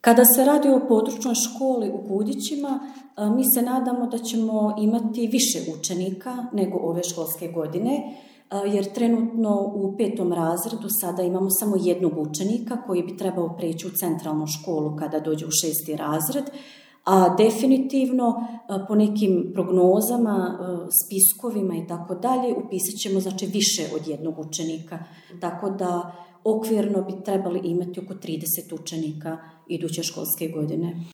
Kada se radi o područnoj školi u Gudićima, mi se nadamo da ćemo imati više učenika nego ove školske godine, jer trenutno u 5. razredu sada imamo samo jednog učenika koji bi trebao preći u centralnu školu kada dođe u 6. razred, a definitivno po nekim prognozama, spiskovima i tako dalje upisat ćemo znači više od jednog učenika, tako da okvirno bi trebali imati oko 30 učenika iduće školske godine.